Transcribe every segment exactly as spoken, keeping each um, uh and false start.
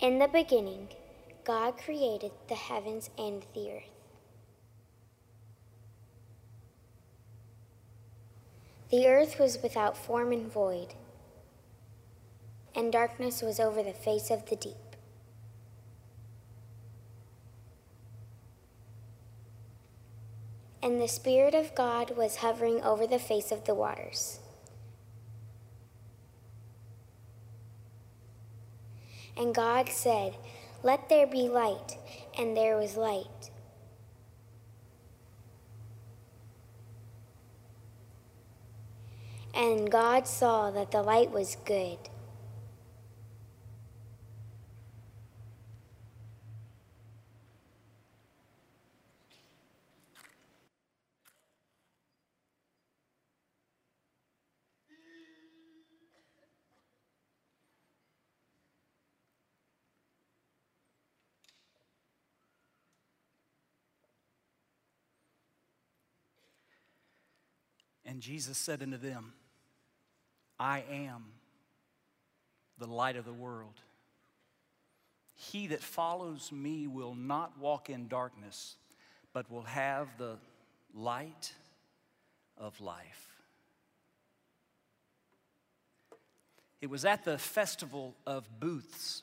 In the beginning, God created the heavens and the earth. The earth was without form and void, and darkness was over the face of the deep. And the Spirit of God was hovering over the face of the waters. And God said, "Let there be light," and there was light. And God saw that the light was good. And Jesus said unto them, I am the light of the world. He that follows me will not walk in darkness, but will have the light of life. It was at the festival of booths,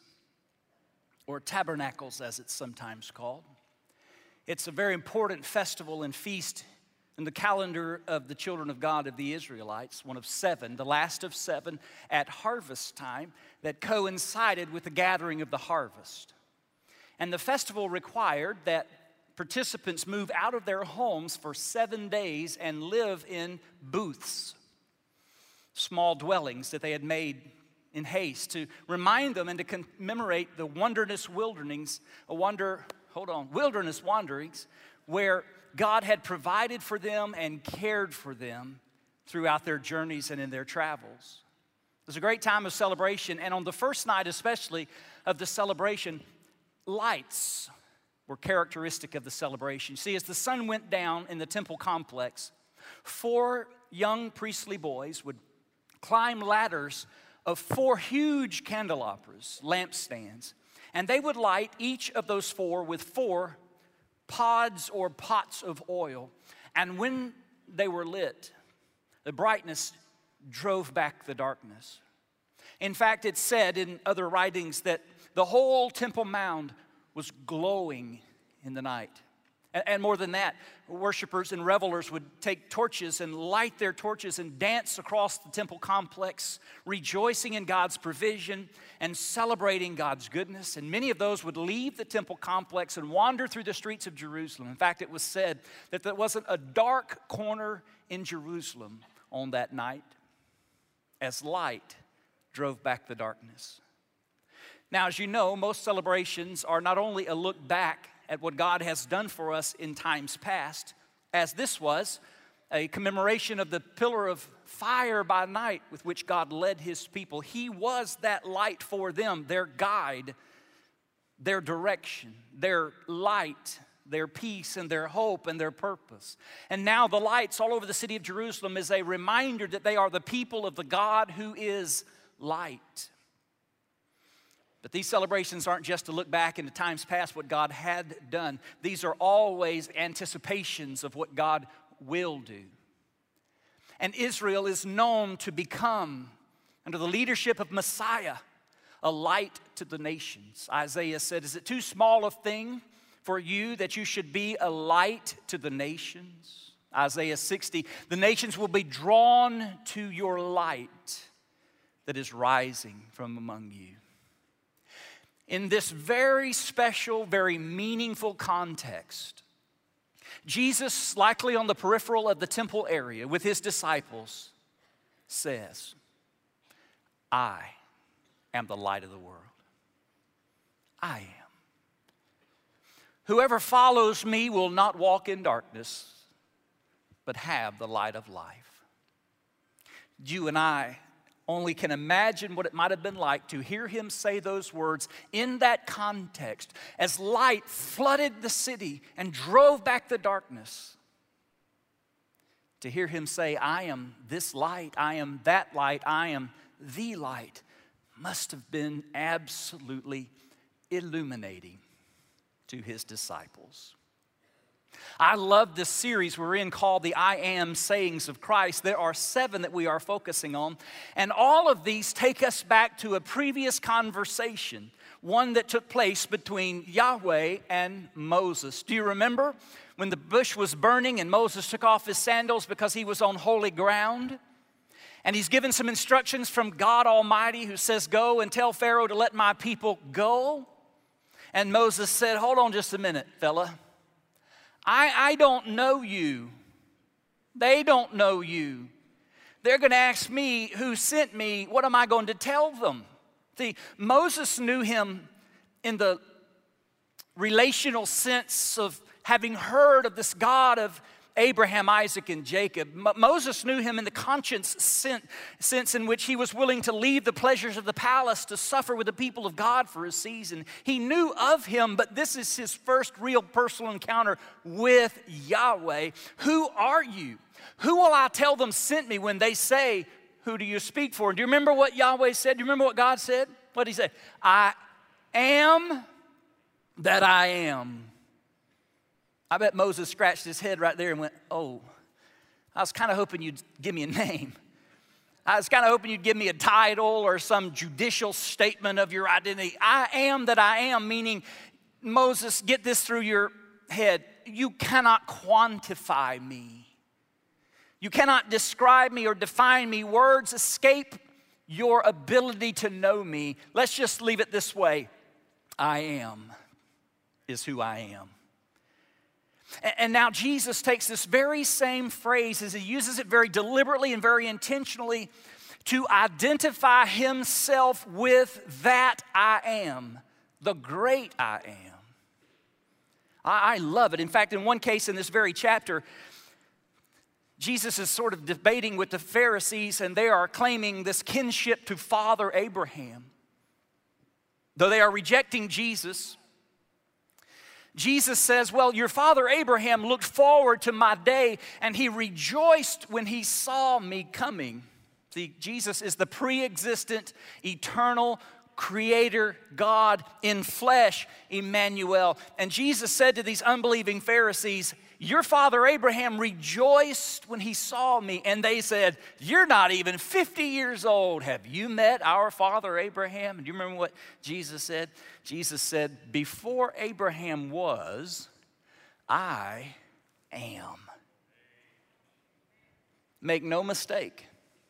or tabernacles as it's sometimes called. It's a very important festival and feast in the calendar of the children of God of the Israelites, one of seven, the last of seven at harvest time that coincided with the gathering of the harvest. And the festival required that participants move out of their homes for seven days and live in booths, small dwellings that they had made in haste to remind them and to commemorate the wilderness wilderness, a wonder, hold on, wilderness wanderings where God had provided for them and cared for them throughout their journeys and in their travels. It was a great time of celebration, and on the first night especially of the celebration, lights were characteristic of the celebration. See, as the sun went down in the temple complex, four young priestly boys would climb ladders of four huge candelabras, lampstands, and they would light each of those four with four pods or pots of oil. And when they were lit, the brightness drove back the darkness. In fact, it's said in other writings that the whole Temple Mount was glowing in the night. And more than that, worshipers and revelers would take torches and light their torches and dance across the temple complex, rejoicing in God's provision and celebrating God's goodness. And many of those would leave the temple complex and wander through the streets of Jerusalem. In fact, it was said that there wasn't a dark corner in Jerusalem on that night as light drove back the darkness. Now, as you know, most celebrations are not only a look back at what God has done for us in times past, as this was a commemoration of the pillar of fire by night with which God led his people. He was that light for them, their guide, their direction, their light, their peace, and their hope, and their purpose. And now the lights all over the city of Jerusalem is a reminder that they are the people of the God who is light. But these celebrations aren't just to look back into times past what God had done. These are always anticipations of what God will do. And Israel is known to become, under the leadership of Messiah, a light to the nations. Isaiah said, "Is it too small a thing for you that you should be a light to the nations?" Isaiah sixty, "The nations will be drawn to your light that is rising from among you." In this very special, very meaningful context, Jesus, likely on the peripheral of the temple area with his disciples, says, I am the light of the world. I am. Whoever follows me will not walk in darkness, but have the light of life. You and I only can imagine what it might have been like to hear him say those words in that context as light flooded the city and drove back the darkness. To hear him say, I am this light, I am that light, I am the light, must have been absolutely illuminating to his disciples. I love this series we're in called the I Am Sayings of Christ. There are seven that we are focusing on, and all of these take us back to a previous conversation, one that took place between Yahweh and Moses. Do you remember when the bush was burning and Moses took off his sandals because he was on holy ground? And he's given some instructions from God Almighty who says, go and tell Pharaoh to let my people go. And Moses said, hold on just a minute, fella. I, I don't know you. They don't know you. They're going to ask me who sent me. What am I going to tell them? See, Moses knew him in the relational sense of having heard of this God of Abraham, Isaac, and Jacob. Mo- Moses knew him in the conscience sense, sense in which he was willing to leave the pleasures of the palace to suffer with the people of God for a season. He knew of him, but this is his first real personal encounter with Yahweh. Who are you? Who will I tell them sent me when they say, who do you speak for? Do you remember what Yahweh said? Do you remember what God said? What did he say? I am that I am. I bet Moses scratched his head right there and went, oh, I was kind of hoping you'd give me a name. I was kind of hoping you'd give me a title or some judicial statement of your identity. I am that I am, meaning, Moses, get this through your head. You cannot quantify me. You cannot describe me or define me. Words escape your ability to know me. Let's just leave it this way. I am is who I am. And now Jesus takes this very same phrase as he uses it very deliberately and very intentionally to identify himself with that I am, the great I am. I love it. In fact, in one case in this very chapter, Jesus is sort of debating with the Pharisees, and they are claiming this kinship to Father Abraham. Though they are rejecting Jesus, Jesus says, well, your father Abraham looked forward to my day, and he rejoiced when he saw me coming. See, Jesus is the pre-existent, eternal creator God in flesh, Emmanuel. And Jesus said to these unbelieving Pharisees, your father Abraham rejoiced when he saw me. And they said, you're not even fifty years old. Have you met our father Abraham? And do you remember what Jesus said? Jesus said, before Abraham was, I am. Make no mistake.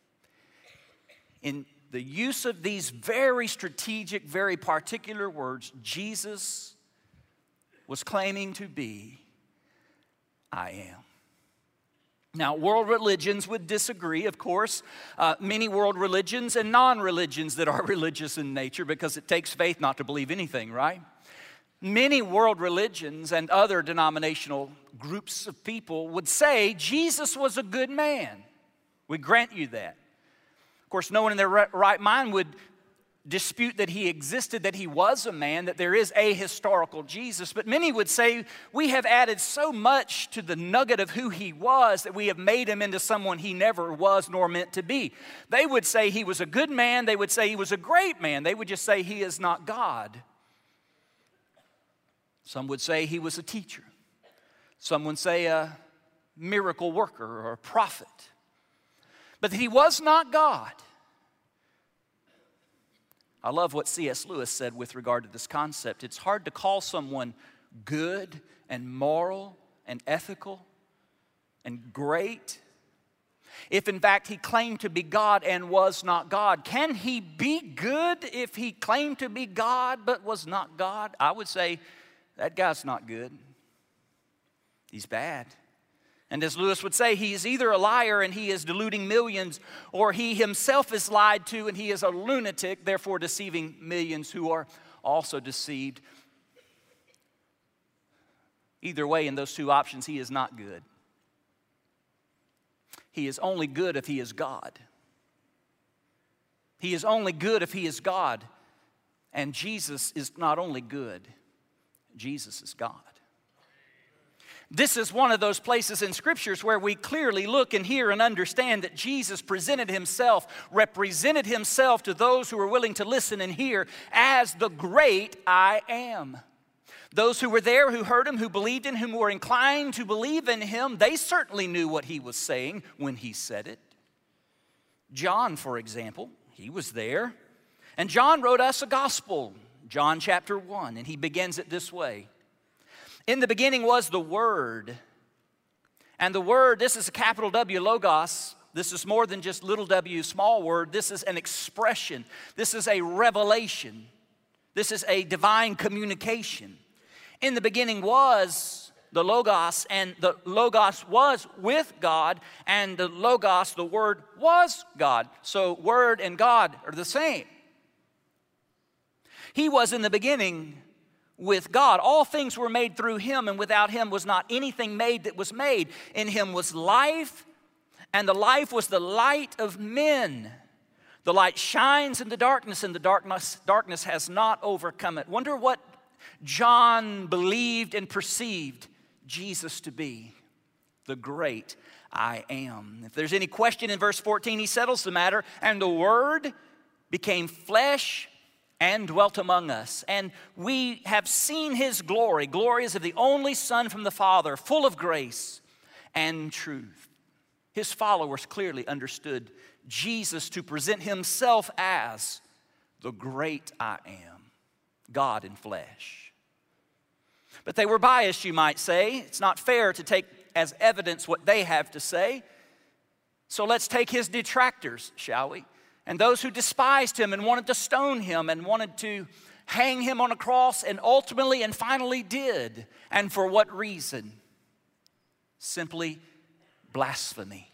In the use of these very strategic, very particular words, Jesus was claiming to be, I am. Now, world religions would disagree, of course. Uh, many world religions and non-religions that are religious in nature, because it takes faith not to believe anything, right? Many world religions and other denominational groups of people would say Jesus was a good man. We grant you that. Of course, no one in their right mind would dispute that he existed, that he was a man, that there is a historical Jesus. But many would say we have added so much to the nugget of who he was that we have made him into someone he never was nor meant to be. They would say he was a good man. They would say he was a great man. They would just say he is not God. Some would say he was a teacher. Some would say a miracle worker or a prophet. But that he was not God. I love what C S Lewis said with regard to this concept. It's hard to call someone good and moral and ethical and great if in fact he claimed to be God and was not God. Can he be good if he claimed to be God but was not God? I would say that guy's not good. He's bad. And as Lewis would say, he is either a liar and he is deluding millions, or he himself is lied to and he is a lunatic, therefore deceiving millions who are also deceived. Either way, in those two options, he is not good. He is only good if he is God. He is only good if he is God. And Jesus is not only good, Jesus is God. This is one of those places in Scriptures where we clearly look and hear and understand that Jesus presented himself, represented himself to those who were willing to listen and hear as the great I am. Those who were there, who heard him, who believed in him, who were inclined to believe in him, they certainly knew what he was saying when he said it. John, for example, he was there. And John wrote us a gospel, John chapter one, and he begins it this way. In the beginning was the Word. And the Word, this is a capital W, Logos. This is more than just little w, small word. This is an expression. This is a revelation. This is a divine communication. In the beginning was the Logos, and the Logos was with God, and the Logos, the Word, was God. So Word and God are the same. He was in the beginning with God. All things were made through him, and without him was not anything made that was made. In him was life, and the life was the light of men. The light shines in the darkness, and the darkness, darkness has not overcome it. Wonder what John believed and perceived Jesus to be. The great I am. If there's any question in verse fourteen, he settles the matter. And the Word became flesh and dwelt among us. And we have seen his glory. Glory is of the only Son from the Father, full of grace and truth. His followers clearly understood Jesus to present himself as the great I am, God in flesh. But they were biased, you might say. It's not fair to take as evidence what they have to say. So let's take his detractors, shall we? And those who despised him and wanted to stone him and wanted to hang him on a cross, and ultimately and finally did. And for what reason? Simply blasphemy.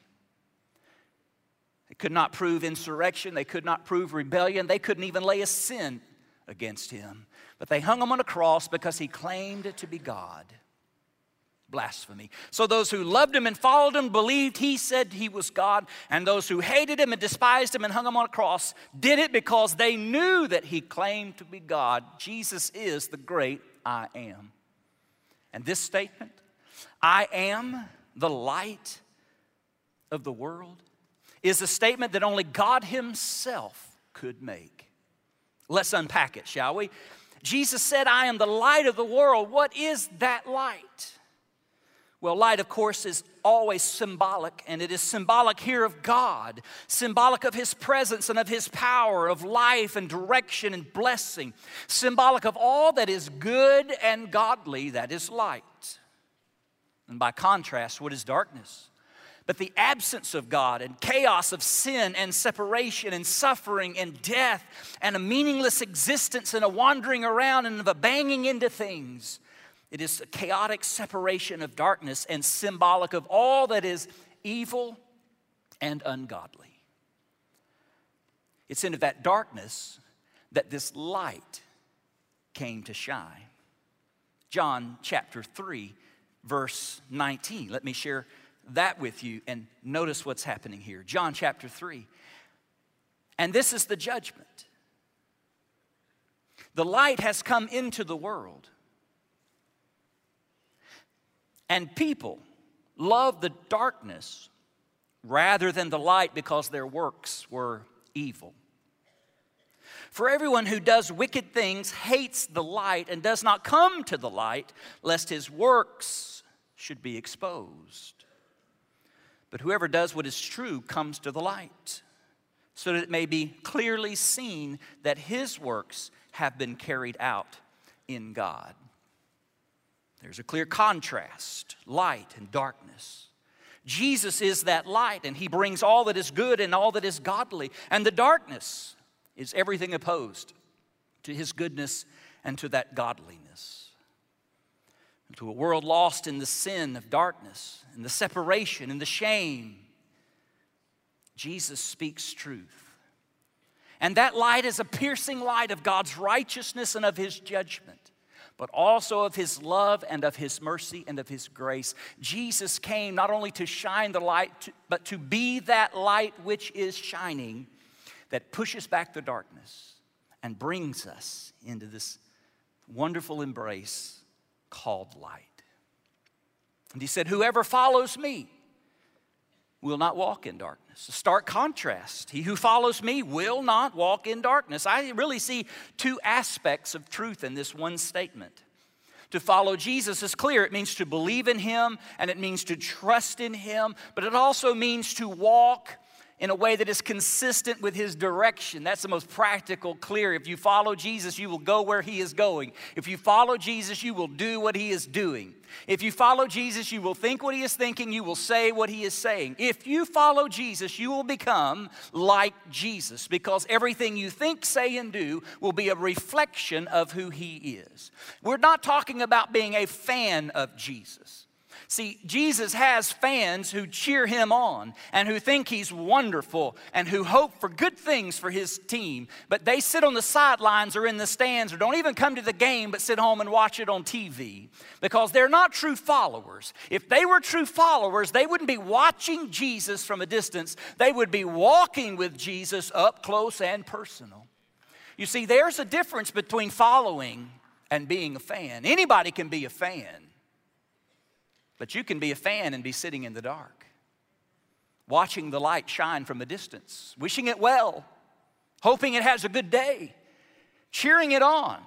They could not prove insurrection. They could not prove rebellion. They couldn't even lay a sin against him. But they hung him on a cross because he claimed to be God. Blasphemy. So those who loved him and followed him believed he said he was God, and those who hated him and despised him and hung him on a cross did it because they knew that he claimed to be God. Jesus is the great I am. And this statement, I am the light of the world, is a statement that only God himself could make. Let's unpack it, shall we? Jesus said, I am the light of the world. What is that light? Well, light, of course, is always symbolic, and it is symbolic here of God, symbolic of his presence and of his power, of life and direction and blessing, symbolic of all that is good and godly, that is light. And by contrast, what is darkness? But the absence of God and chaos of sin and separation and suffering and death and a meaningless existence and a wandering around and of a banging into things. It is a chaotic separation of darkness and symbolic of all that is evil and ungodly. It's into that darkness that this light came to shine. John chapter three, verse nineteen. Let me share that with you and notice what's happening here. John chapter three. And this is the judgment. The light has come into the world. And people love the darkness rather than the light because their works were evil. For everyone who does wicked things hates the light and does not come to the light, lest his works should be exposed. But whoever does what is true comes to the light, so that it may be clearly seen that his works have been carried out in God. There's a clear contrast, light and darkness. Jesus is that light, and he brings all that is good and all that is godly. And the darkness is everything opposed to his goodness and to that godliness. And to a world lost in the sin of darkness and the separation and the shame, Jesus speaks truth. And that light is a piercing light of God's righteousness and of his judgment, but also of his love and of his mercy and of his grace. Jesus came not only to shine the light, but to be that light which is shining, that pushes back the darkness and brings us into this wonderful embrace called light. And he said, whoever follows me will not walk in darkness. A stark contrast. He who follows me will not walk in darkness. I really see two aspects of truth in this one statement. To follow Jesus is clear. It means to believe in him, and it means to trust in him, but it also means to walk in a way that is consistent with his direction. That's the most practical, clear. If you follow Jesus, you will go where he is going. If you follow Jesus, you will do what he is doing. If you follow Jesus, you will think what he is thinking. You will say what he is saying. If you follow Jesus, you will become like Jesus, because everything you think, say, and do will be a reflection of who he is. We're not talking about being a fan of Jesus. See, Jesus has fans who cheer him on and who think he's wonderful and who hope for good things for his team. But they sit on the sidelines or in the stands or don't even come to the game but sit home and watch it on T V because they're not true followers. If they were true followers, they wouldn't be watching Jesus from a distance. They would be walking with Jesus up close and personal. You see, there's a difference between following and being a fan. Anybody can be a fan. But you can be a fan and be sitting in the dark, watching the light shine from a distance, wishing it well, hoping it has a good day, cheering it on.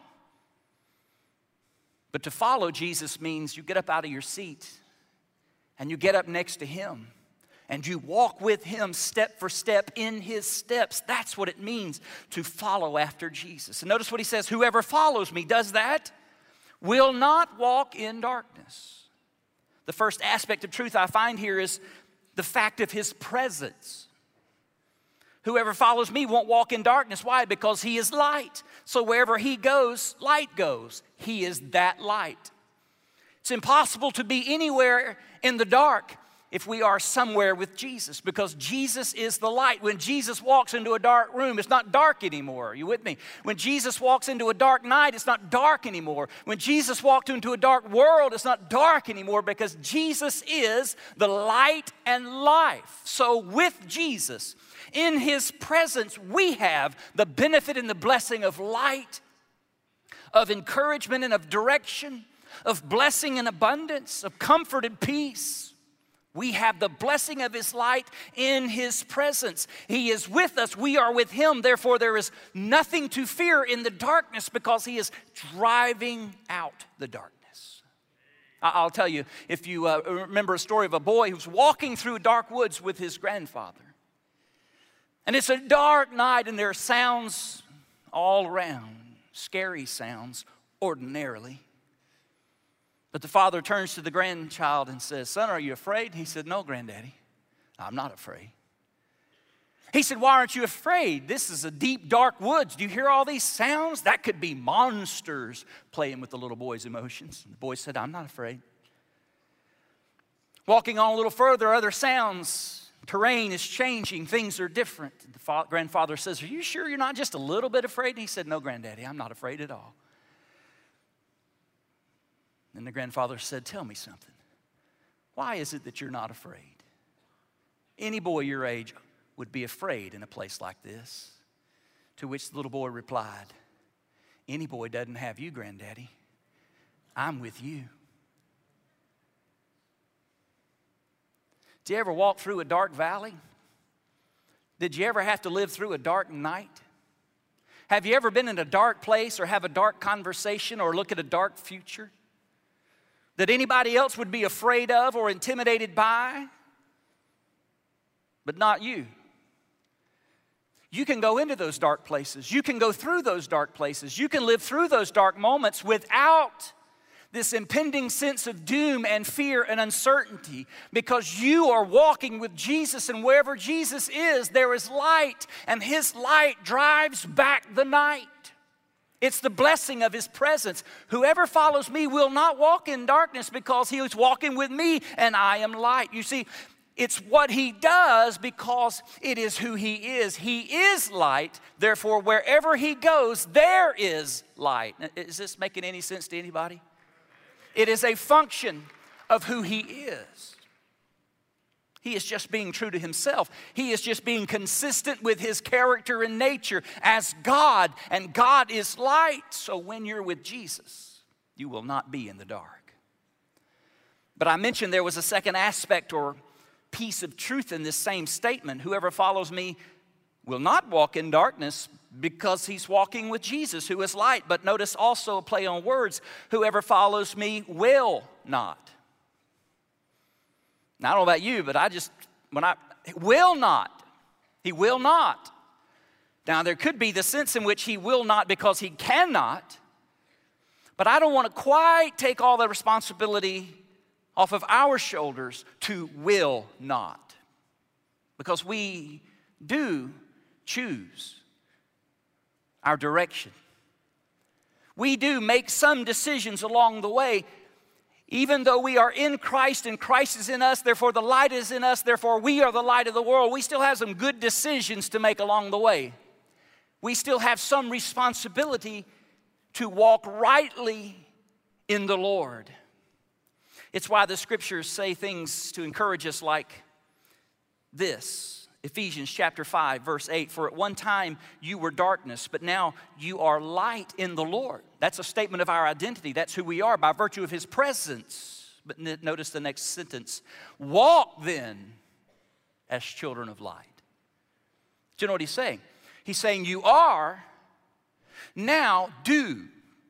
But to follow Jesus means you get up out of your seat and you get up next to him and you walk with him step for step in his steps. That's what it means to follow after Jesus. And notice what he says, whoever follows me, does that, will not walk in darkness. The first aspect of truth I find here is the fact of his presence. Whoever follows me won't walk in darkness. Why? Because he is light. So wherever he goes, light goes. He is that light. It's impossible to be anywhere in the dark if we are somewhere with Jesus, because Jesus is the light. When Jesus walks into a dark room, it's not dark anymore. Are you with me? When Jesus walks into a dark night, it's not dark anymore. When Jesus walked into a dark world, it's not dark anymore, because Jesus is the light and life. So with Jesus, in his presence, we have the benefit and the blessing of light, of encouragement and of direction, of blessing and abundance, of comfort and peace. We have the blessing of his light in his presence. He is with us. We are with him. Therefore, there is nothing to fear in the darkness because he is driving out the darkness. I'll tell you, if you uh, remember a story of a boy who's walking through dark woods with his grandfather. And it's a dark night and there are sounds all around, scary sounds ordinarily. But the father turns to the grandchild and says, son, are you afraid? He said, no, granddaddy, I'm not afraid. He said, why aren't you afraid? This is a deep, dark woods. Do you hear all these sounds? That could be monsters playing with the little boy's emotions. And the boy said, I'm not afraid. Walking on a little further, other sounds. Terrain is changing. Things are different. The fa- grandfather says, are you sure you're not just a little bit afraid? And he said, no, granddaddy, I'm not afraid at all. And the grandfather said, tell me something. Why is it that you're not afraid? Any boy your age would be afraid in a place like this. To which the little boy replied, any boy doesn't have you, granddaddy. I'm with you. Did you ever walk through a dark valley? Did you ever have to live through a dark night? Have you ever been in a dark place or have a dark conversation or look at a dark future that anybody else would be afraid of or intimidated by, but not you? You can go into those dark places. You can go through those dark places. You can live through those dark moments without this impending sense of doom and fear and uncertainty, because you are walking with Jesus, and wherever Jesus is, there is light, and his light drives back the night. It's the blessing of his presence. Whoever follows me will not walk in darkness because he is walking with me and I am light. You see, it's what he does because it is who he is. He is light. Therefore, wherever he goes, there is light. Is this making any sense to anybody? It is a function of who he is. He is just being true to himself. He is just being consistent with his character and nature as God, and God is light. So when you're with Jesus, you will not be in the dark. But I mentioned there was a second aspect or piece of truth in this same statement. Whoever follows me will not walk in darkness, because he's walking with Jesus, who is light. But notice also a play on words. Whoever follows me will not. Now, I don't know about you, but I just, when I, will not. He will not. Now, there could be the sense in which he will not because he cannot. But I don't want to quite take all the responsibility off of our shoulders to will not. Because we do choose our direction. We do make some decisions along the way. Even though we are in Christ and Christ is in us, therefore the light is in us, therefore we are the light of the world, we still have some good decisions to make along the way. We still have some responsibility to walk rightly in the Lord. It's why the scriptures say things to encourage us like this. Ephesians chapter five, verse eight, for at one time you were darkness, but now you are light in the Lord. That's a statement of our identity. That's who we are by virtue of his presence. But notice the next sentence. Walk then as children of light. Do you know what he's saying? He's saying you are, now do.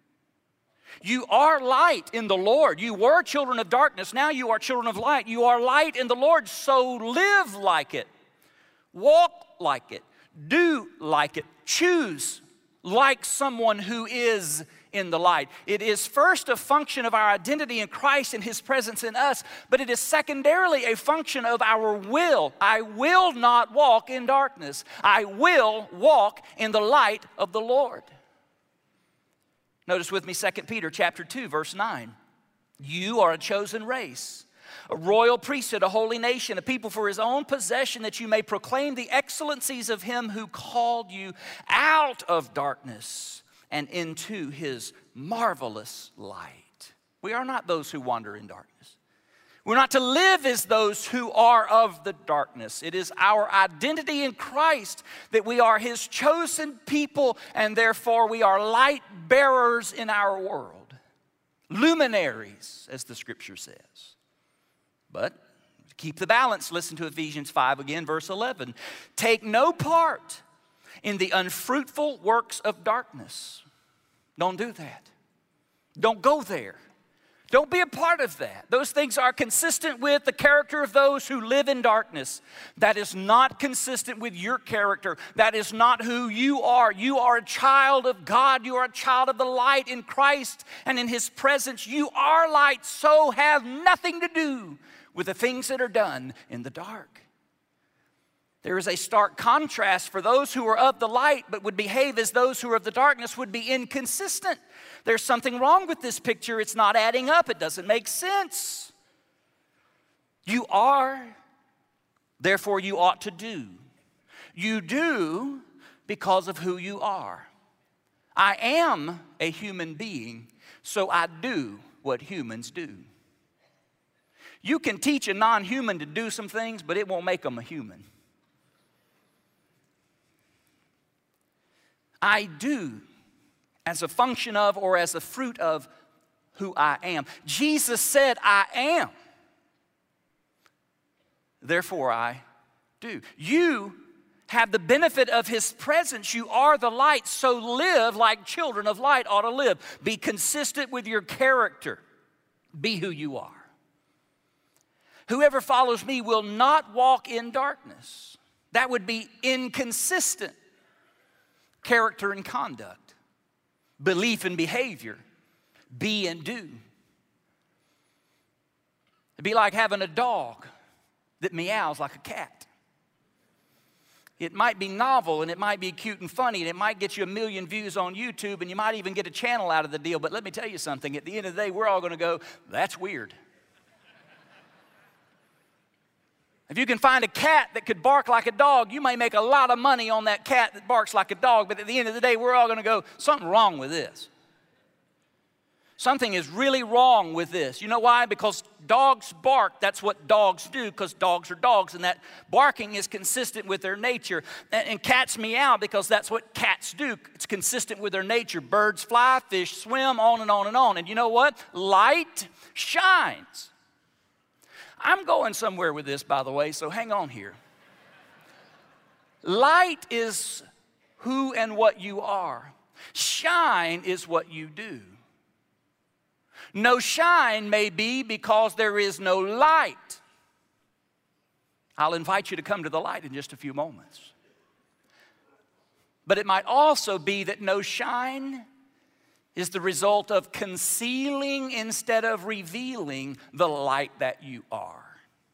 You are light in the Lord. You were children of darkness. Now you are children of light. You are light in the Lord, so live like it. Walk like it. Do like it. Choose like someone who is in the light. It is first a function of our identity in Christ and his presence in us, but it is secondarily a function of our will. I will not walk in darkness. I will walk in the light of the Lord. Notice with me Second Peter chapter two, verse nine. You are a chosen race, a royal priesthood, a holy nation, a people for his own possession, that you may proclaim the excellencies of him who called you out of darkness and into his marvelous light. We are not those who wander in darkness. We're not to live as those who are of the darkness. It is our identity in Christ that we are his chosen people, and therefore we are light bearers in our world. Luminaries, as the scripture says. But to keep the balance, listen to Ephesians five again, verse eleven. Take no part in the unfruitful works of darkness. Don't do that. Don't go there. Don't be a part of that. Those things are consistent with the character of those who live in darkness. That is not consistent with your character. That is not who you are. You are a child of God. You are a child of the light in Christ and in his presence. You are light, so have nothing to do with the things that are done in the dark. There is a stark contrast for those who are of the light but would behave as those who are of the darkness would be inconsistent. There's something wrong with this picture. It's not adding up. It doesn't make sense. You are, therefore you ought to do. You do because of who you are. I am a human being, so I do what humans do. You can teach a non-human to do some things, but it won't make them a human. I do as a function of or as a fruit of who I am. Jesus said, I am. Therefore, I do. You have the benefit of his presence. You are the light, so live like children of light ought to live. Be consistent with your character. Be who you are. Whoever follows me will not walk in darkness. That would be inconsistent. Character and conduct, belief and behavior, be and do. It'd be like having a dog that meows like a cat. It might be novel and it might be cute and funny and it might get you a million views on YouTube and you might even get a channel out of the deal, but let me tell you something, at the end of the day, we're all going to go, that's weird. If you can find a cat that could bark like a dog, you may make a lot of money on that cat that barks like a dog, but at the end of the day, we're all going to go, something wrong with this. Something is really wrong with this. You know why? Because dogs bark, that's what dogs do, because dogs are dogs, and that barking is consistent with their nature. And, and cats meow because that's what cats do. It's consistent with their nature. Birds fly, fish swim, on and on and on. And you know what? Light shines I'm going somewhere with this, by the way, so hang on here. Light is who and what you are. Shine is what you do. No shine may be because there is no light. I'll invite you to come to the light in just a few moments. But it might also be that no shine is the result of concealing instead of revealing the light that you are.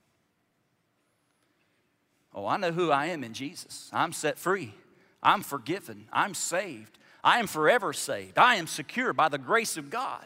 Oh, I know who I am in Jesus. I'm set free. I'm forgiven. I'm saved. I am forever saved. I am secure by the grace of God.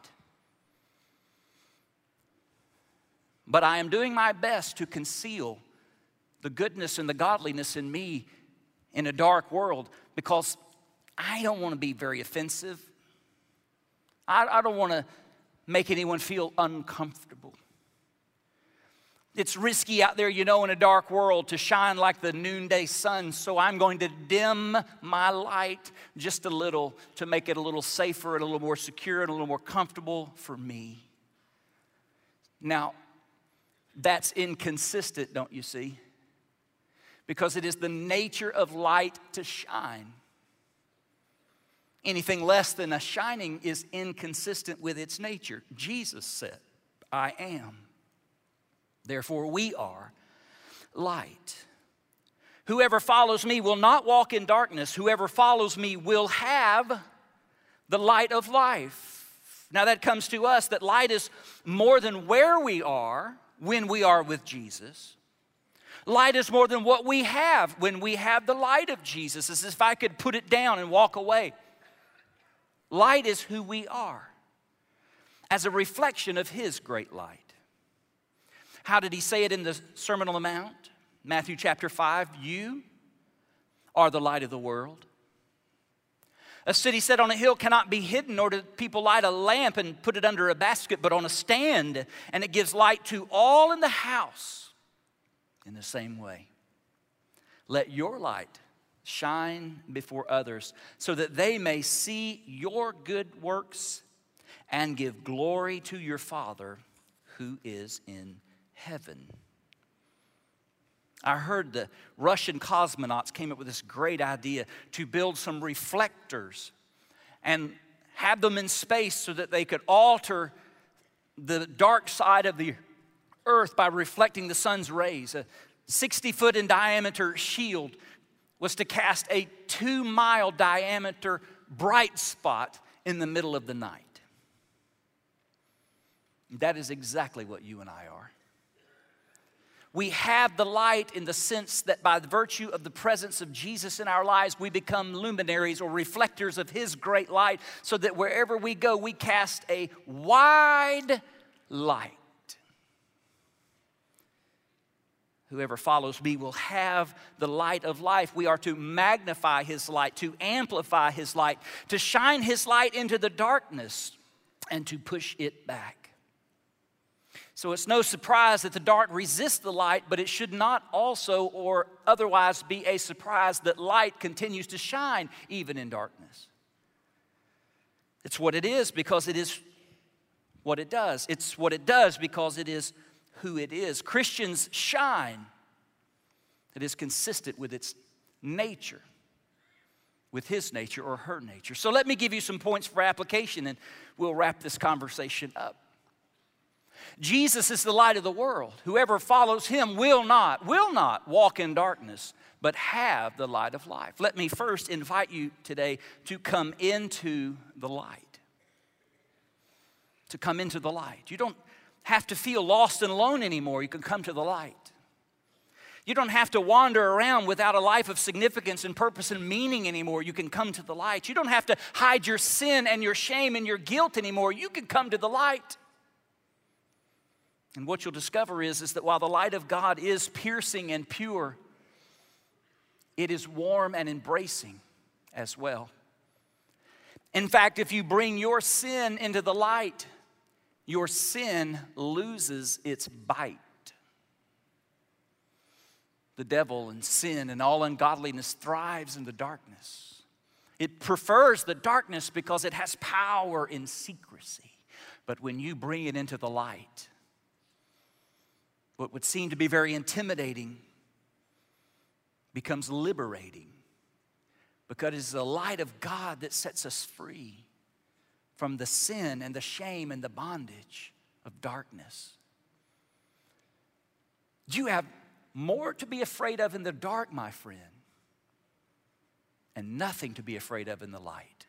But I am doing my best to conceal the goodness and the godliness in me in a dark world because I don't want to be very offensive. I, I don't want to make anyone feel uncomfortable. It's risky out there, you know, in a dark world to shine like the noonday sun, so I'm going to dim my light just a little to make it a little safer and a little more secure and a little more comfortable for me. Now, that's inconsistent, don't you see? Because it is the nature of light to shine. Anything less than a shining is inconsistent with its nature. Jesus said, I am. Therefore, we are light. Whoever follows me will not walk in darkness. Whoever follows me will have the light of life. Now that comes to us that light is more than where we are when we are with Jesus. Light is more than what we have when we have the light of Jesus. As if I could put it down and walk away. Light is who we are as a reflection of His great light. How did He say it in the Sermon on the Mount? Matthew chapter five, you are the light of the world. A city set on a hill cannot be hidden, nor do people light a lamp and put it under a basket, but on a stand, and it gives light to all in the house. In the same way, let your light shine before others so that they may see your good works and give glory to your Father who is in heaven. I heard the Russian cosmonauts came up with this great idea to build some reflectors and have them in space so that they could alter the dark side of the earth by reflecting the sun's rays. A sixty foot in diameter shield was to cast a two mile diameter bright spot in the middle of the night. That is exactly what you and I are. We have the light in the sense that by the virtue of the presence of Jesus in our lives, we become luminaries or reflectors of His great light so that wherever we go, we cast a wide light. Whoever follows me will have the light of life. We are to magnify His light, to amplify His light, to shine His light into the darkness and to push it back. So it's no surprise that the dark resists the light, but it should not also or otherwise be a surprise that light continues to shine even in darkness. It's what it is because it is what it does. It's what it does because it is who it is. Christians shine. It is consistent with its nature, with His nature or her nature. So let me give you some points for application and we'll wrap this conversation up. Jesus is the light of the world. Whoever follows Him will not, will not walk in darkness, but have the light of life. Let me first invite you today to come into the light. To come into the light. You don't have to feel lost and alone anymore. You can come to the light. You don't have to wander around without a life of significance and purpose and meaning anymore. You can come to the light. You don't have to hide your sin and your shame and your guilt anymore. You can come to the light. And what you'll discover is, is that while the light of God is piercing and pure, it is warm and embracing as well. In fact, if you bring your sin into the light, your sin loses its bite. The devil and sin and all ungodliness thrives in the darkness. It prefers the darkness because it has power in secrecy. But when you bring it into the light, what would seem to be very intimidating becomes liberating, because it's the light of God that sets us free from the sin and the shame and the bondage of darkness. You have more to be afraid of in the dark, my friend, and nothing to be afraid of in the light.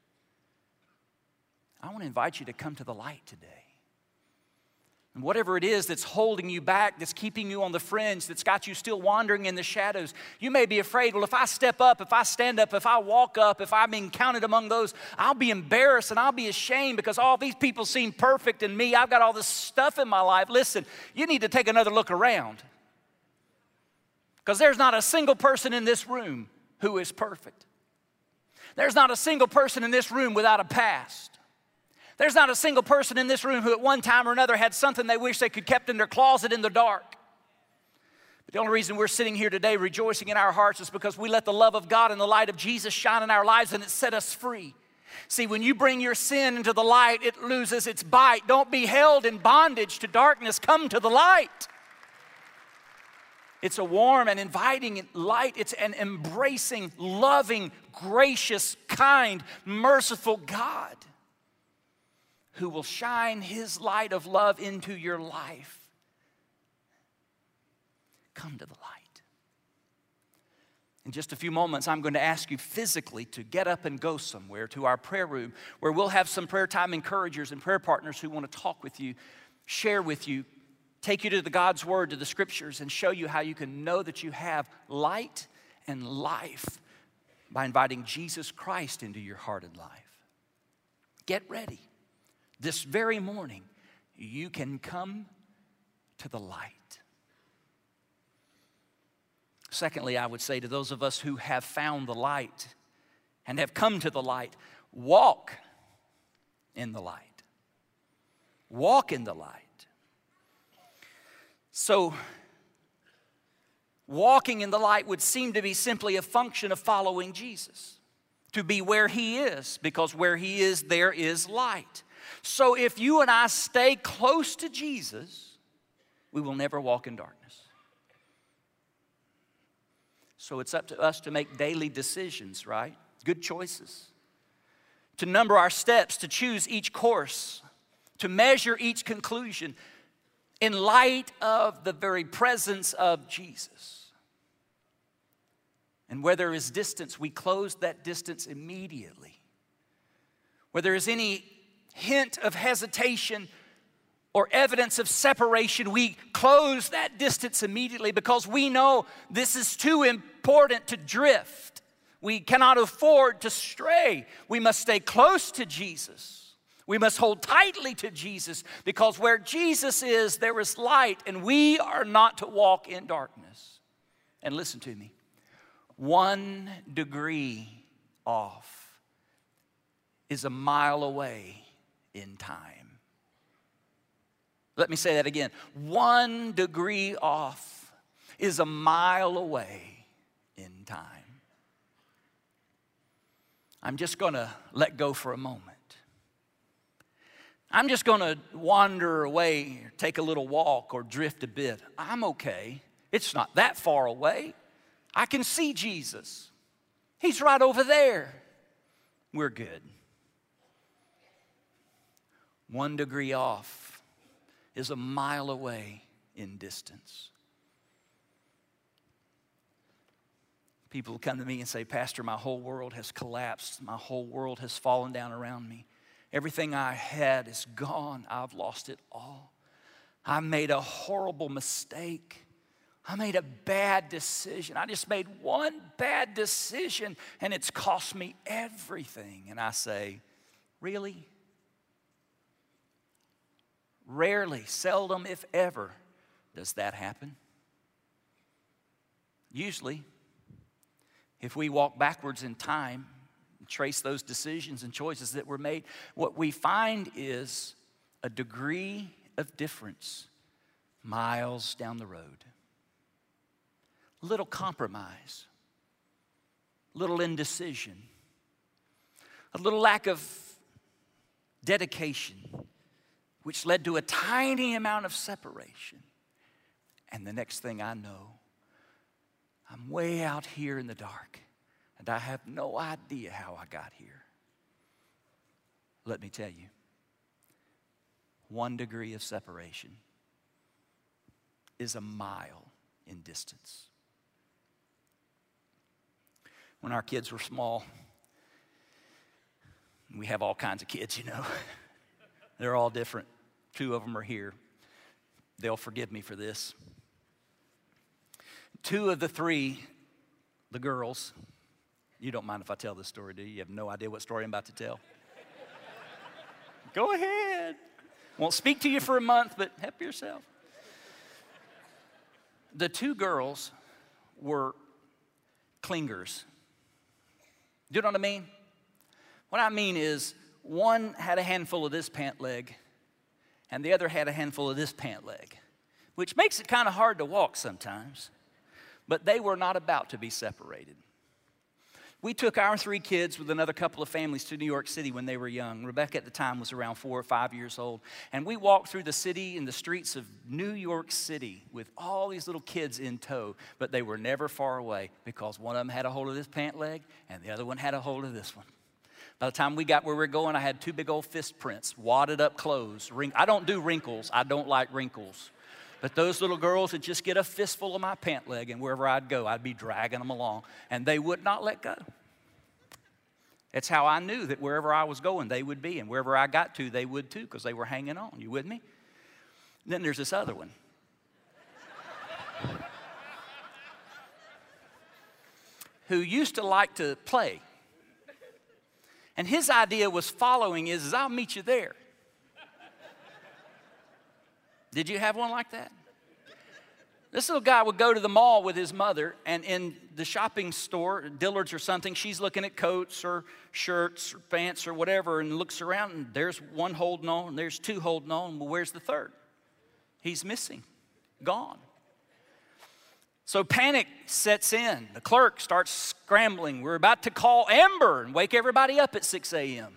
I want to invite you to come to the light today. And whatever it is that's holding you back, that's keeping you on the fringe, that's got you still wandering in the shadows, you may be afraid, well, if I step up, if I stand up, if I walk up, if I'm being counted among those, I'll be embarrassed and I'll be ashamed because all these people seem perfect and me, I've got all this stuff in my life. Listen, you need to take another look around, because there's not a single person in this room who is perfect. There's not a single person in this room without a past. There's not a single person in this room who at one time or another had something they wish they could kept in their closet in the dark. But the only reason we're sitting here today rejoicing in our hearts is because we let the love of God and the light of Jesus shine in our lives, and it set us free. See, when you bring your sin into the light, it loses its bite. Don't be held in bondage to darkness. Come to the light. It's a warm and inviting light. It's an embracing, loving, gracious, kind, merciful God who will shine His light of love into your life. Come to the light. In just a few moments, I'm going to ask you physically to get up and go somewhere to our prayer room, where we'll have some prayer time encouragers and prayer partners who want to talk with you, share with you, take you to the God's Word, to the Scriptures, and show you how you can know that you have light and life by inviting Jesus Christ into your heart and life. Get ready. This very morning, you can come to the light. Secondly, I would say to those of us who have found the light and have come to the light, walk in the light. Walk in the light. So, walking in the light would seem to be simply a function of following Jesus, to be where He is, because where He is, there is light. So if you and I stay close to Jesus, we will never walk in darkness. So it's up to us to make daily decisions, right? Good choices. To number our steps, to choose each course, to measure each conclusion in light of the very presence of Jesus. And where there is distance, we close that distance immediately. Where there is any hint of hesitation or evidence of separation, we close that distance immediately, because we know this is too important to drift. We cannot afford to stray. We must stay close to Jesus. We must hold tightly to Jesus, because where Jesus is, there is light, and we are not to walk in darkness. And listen to me, one degree off is a mile away in time. Let me say that again. One degree off is a mile away in time. I'm just going to let go for a moment. I'm just going to wander away, take a little walk, or drift a bit. I'm okay. It's not that far away. I can see Jesus. He's right over there. We're good. One degree off is a mile away in distance. People come to me and say, Pastor, my whole world has collapsed. My whole world has fallen down around me. Everything I had is gone. I've lost it all. I made a horrible mistake. I made a bad decision. I just made one bad decision, and it's cost me everything. And I say, really? Rarely, seldom, if ever, does that happen. Usually, if we walk backwards in time, trace those decisions and choices that were made, what we find is a degree of difference miles down the road. A little compromise, a little indecision, a little lack of dedication, which led to a tiny amount of separation. And the next thing I know, I'm way out here in the dark, and I have no idea how I got here. Let me tell you, one degree of separation is a mile in distance. When our kids were small, we have all kinds of kids, you know. They're all different. Two of them are here. They'll forgive me for this. Two of the three, the girls, you don't mind if I tell this story, do you? You have no idea what story I'm about to tell. Go ahead. Won't speak to you for a month, but help yourself. The two girls were clingers. Do you know what I mean? What I mean is one had a handful of this pant leg and the other had a handful of this pant leg, which makes it kind of hard to walk sometimes. But they were not about to be separated. We took our three kids with another couple of families to New York City when they were young. Rebecca at the time was around four or five years old. And we walked through the city and the streets of New York City with all these little kids in tow. But they were never far away because one of them had a hold of this pant leg and the other one had a hold of this one. By the time we got where we were going, I had two big old fist prints, wadded up clothes. I don't do wrinkles. I don't like wrinkles. But those little girls would just get a fistful of my pant leg, and wherever I'd go, I'd be dragging them along, and they would not let go. That's how I knew that wherever I was going, they would be, and wherever I got to, they would too, because they were hanging on. You with me? Then there's this other one. Who used to like to play. And his idea was following is, is I'll meet you there. Did you have one like that? This little guy would go to the mall with his mother, and in the shopping store, Dillard's or something, she's looking at coats or shirts or pants or whatever, and looks around, and there's one holding on, and there's two holding on. Well, where's the third? He's missing, gone. So panic sets in. The clerk starts scrambling. We're about to call Amber and wake everybody up at six a.m.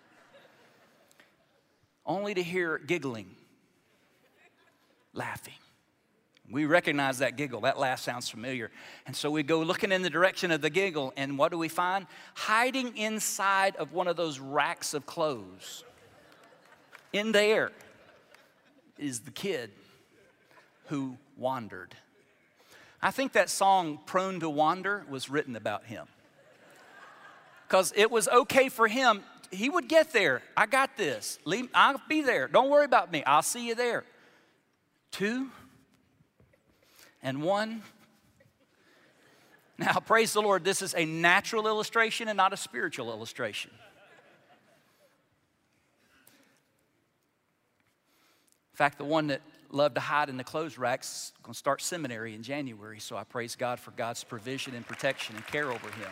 Only to hear giggling. Laughing. We recognize that giggle. That laugh sounds familiar. And so we go looking in the direction of the giggle, and what do we find? Hiding inside of one of those racks of clothes. In there is the kid who wandered. I think that song, Prone to Wander, was written about him. Because it was okay for him. He would get there. I got this. Leave, I'll be there. Don't worry about me. I'll see you there. Two and one. Now, praise the Lord, this is a natural illustration and not a spiritual illustration. In fact, the one that loved to hide in the clothes racks is going to start seminary in January, so I praise God for God's provision and protection and care over him.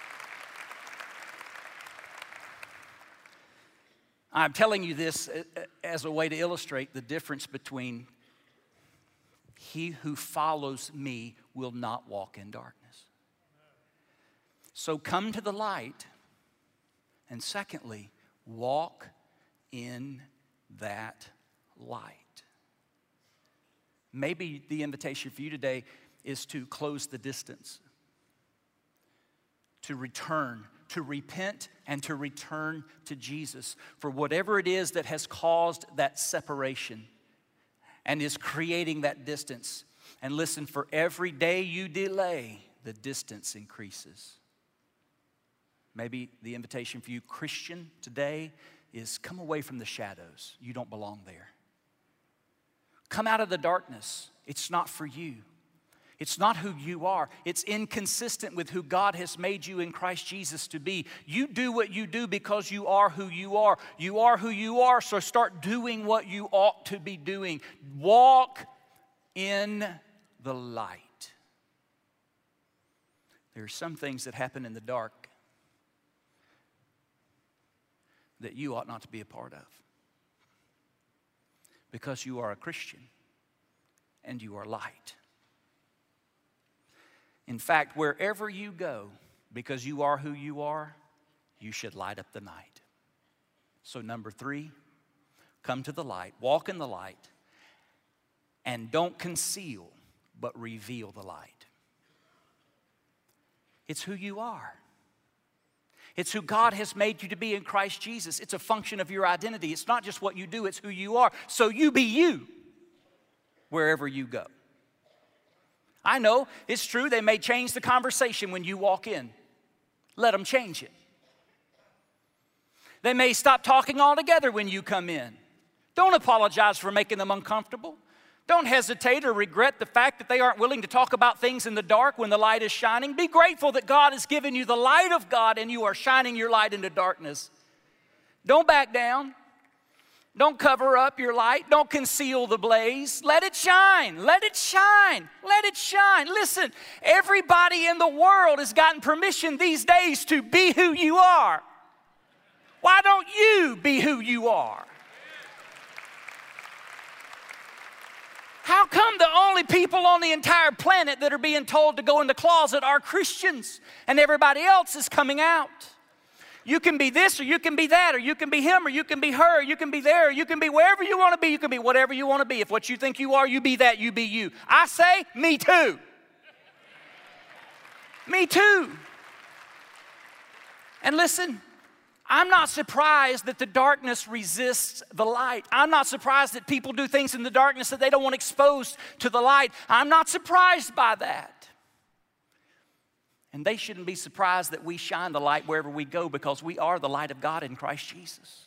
I'm telling you this as a way to illustrate the difference between he who follows me will not walk in darkness. So come to the light. And secondly, walk in that light. Maybe the invitation for you today is to close the distance, to return, to repent, and to return to Jesus for whatever it is that has caused that separation and is creating that distance. And listen, for every day you delay, the distance increases. Maybe the invitation for you, Christian, today is come away from the shadows. You don't belong there. Come out of the darkness. It's not for you. It's not who you are. It's inconsistent with who God has made you in Christ Jesus to be. You do what you do because you are who you are. You are who you are, so start doing what you ought to be doing. Walk in the light. There are some things that happen in the dark that you ought not to be a part of because you are a Christian and you are light. In fact, wherever you go, because you are who you are, you should light up the night. So number three, come to the light, walk in the light, and don't conceal but reveal the light. It's who you are. It's who God has made you to be in Christ Jesus. It's a function of your identity. It's not just what you do, it's who you are. So you be you wherever you go. I know it's true, they may change the conversation when you walk in. Let them change it. They may stop talking altogether when you come in. Don't apologize for making them uncomfortable. Don't hesitate or regret the fact that they aren't willing to talk about things in the dark when the light is shining. Be grateful that God has given you the light of God and you are shining your light into darkness. Don't back down. Don't cover up your light. Don't conceal the blaze. Let it shine. Let it shine. Let it shine. Listen, everybody in the world has gotten permission these days to be who you are. Why don't you be who you are? How come the only people on the entire planet that are being told to go in the closet are Christians and everybody else is coming out? You can be this or you can be that or you can be him or you can be her or you can be there or you can be wherever you want to be. You can be whatever you want to be. If what you think you are, you be that, you be you. I say, me too. Me too. And listen, I'm not surprised that the darkness resists the light. I'm not surprised that people do things in the darkness that they don't want exposed to the light. I'm not surprised by that. And they shouldn't be surprised that we shine the light wherever we go because we are the light of God in Christ Jesus.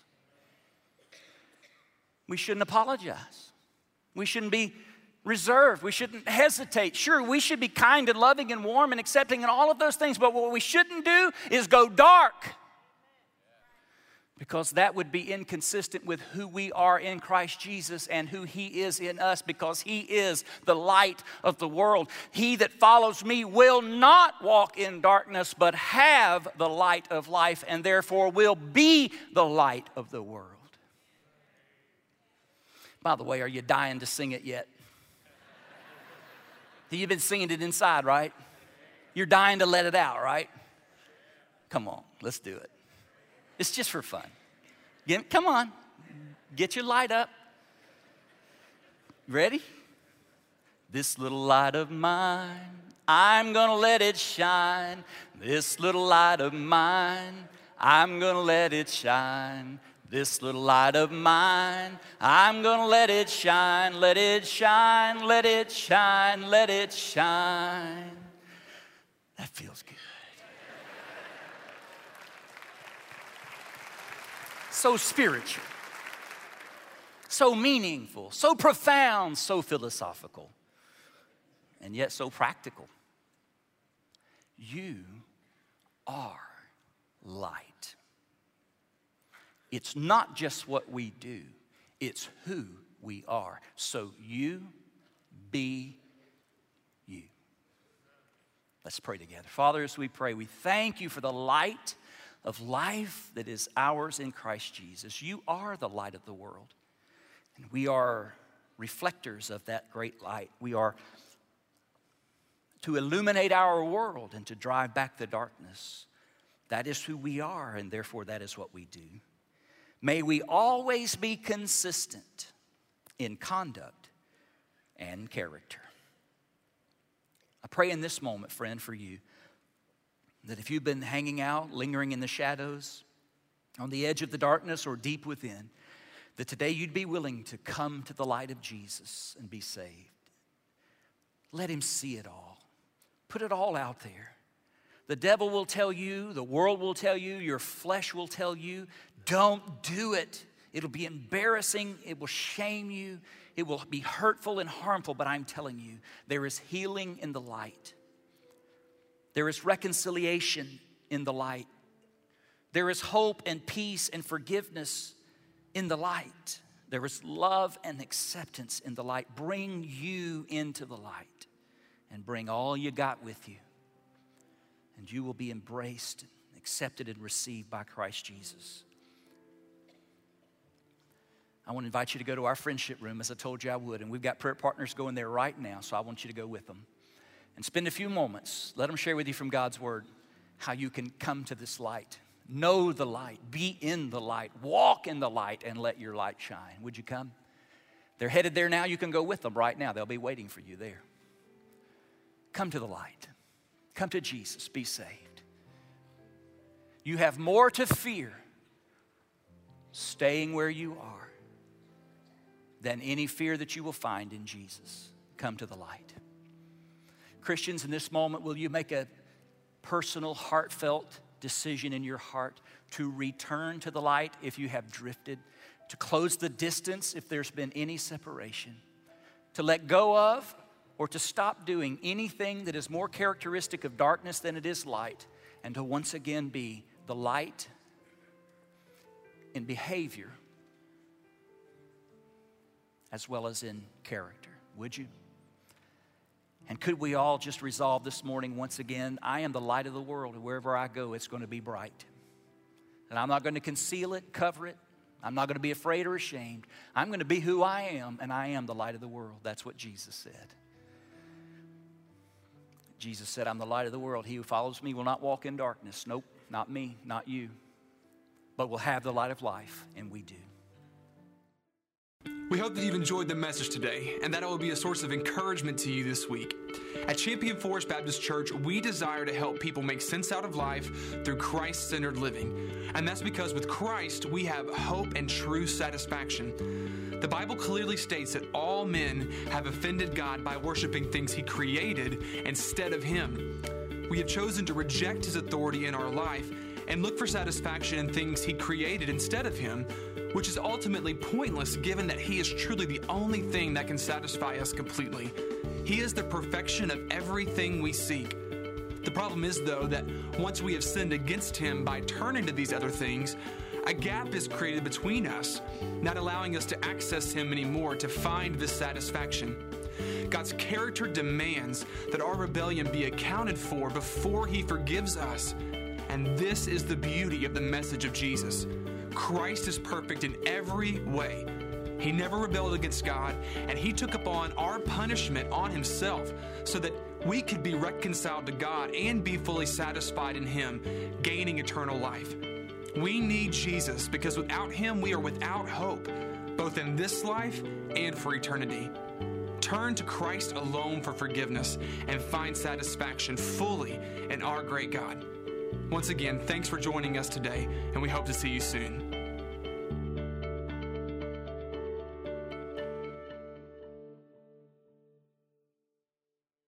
We shouldn't apologize. We shouldn't be reserved. We shouldn't hesitate. Sure, we should be kind and loving and warm and accepting and all of those things, but what we shouldn't do is go dark. Because that would be inconsistent with who we are in Christ Jesus and who He is in us, because He is the light of the world. He that follows me will not walk in darkness, but have the light of life, and therefore will be the light of the world. By the way, are you dying to sing it yet? You've been singing it inside, right? You're dying to let it out, right? Come on, let's do it. It's just for fun. Get, come on. Get your light up. Ready? This little light of mine, I'm going to let it shine. This little light of mine, I'm going to let it shine. This little light of mine, I'm going to let it shine. Let it shine, let it shine, let it shine. That feels good. So spiritual, so meaningful, so profound, so philosophical, and yet so practical. You are light. It's not just what we do, it's who we are. So you be you. Let's pray together. Father, as we pray, we thank you for the light of life that is ours in Christ Jesus. You are the light of the world, and we are reflectors of that great light. We are to illuminate our world and to drive back the darkness. That is who we are, and therefore that is what we do. May we always be consistent in conduct and character. I pray in this moment, friend, for you, that if you've been hanging out, lingering in the shadows, on the edge of the darkness or deep within, that today you'd be willing to come to the light of Jesus and be saved. Let Him see it all. Put it all out there. The devil will tell you, the world will tell you, your flesh will tell you, don't do it. It'll be embarrassing. It will shame you. It will be hurtful and harmful, but I'm telling you, there is healing in the light. There is reconciliation in the light. There is hope and peace and forgiveness in the light. There is love and acceptance in the light. Bring you into the light and bring all you got with you. And you will be embraced, accepted, and received by Christ Jesus. I want to invite you to go to our friendship room, as I told you I would. And we've got prayer partners going there right now, so I want you to go with them. And spend a few moments. Let them share with you from God's Word how you can come to this light. Know the light. Be in the light. Walk in the light and let your light shine. Would you come? They're headed there now. You can go with them right now. They'll be waiting for you there. come to the light. Come to Jesus. Be saved. You have more to fear staying where you are than any fear that you will find in Jesus. Come to the light. Christians, in this moment, will you make a personal, heartfelt decision in your heart to return to the light if you have drifted, to close the distance if there's been any separation, to let go of or to stop doing anything that is more characteristic of darkness than it is light, and to once again be the light in behavior as well as in character. Would you? And could we all just resolve this morning once again, I am the light of the world, and wherever I go, it's going to be bright. And I'm not going to conceal it, cover it. I'm not going to be afraid or ashamed. I'm going to be who I am, and I am the light of the world. That's what Jesus said. Jesus said, I'm the light of the world. He who follows me will not walk in darkness. Nope, not me, not you. But will have the light of life, and we do. We hope that you've enjoyed the message today and that it will be a source of encouragement to you this week. At Champion Forest Baptist Church, we desire to help people make sense out of life through Christ-centered living. And that's because with Christ, we have hope and true satisfaction. The Bible clearly states that all men have offended God by worshiping things He created instead of Him. We have chosen to reject His authority in our life and look for satisfaction in things He created instead of Him, which is ultimately pointless given that He is truly the only thing that can satisfy us completely. He is the perfection of everything we seek. The problem is, though, that once we have sinned against Him by turning to these other things, a gap is created between us, not allowing us to access Him anymore to find this satisfaction. God's character demands that our rebellion be accounted for before He forgives us. And this is the beauty of the message of Jesus. Christ is perfect in every way. He never rebelled against God, and He took upon our punishment on Himself so that we could be reconciled to God and be fully satisfied in Him, gaining eternal life. We need Jesus because without Him, we are without hope, both in this life and for eternity. Turn to Christ alone for forgiveness and find satisfaction fully in our great God. Once again, thanks for joining us today, and we hope to see you soon.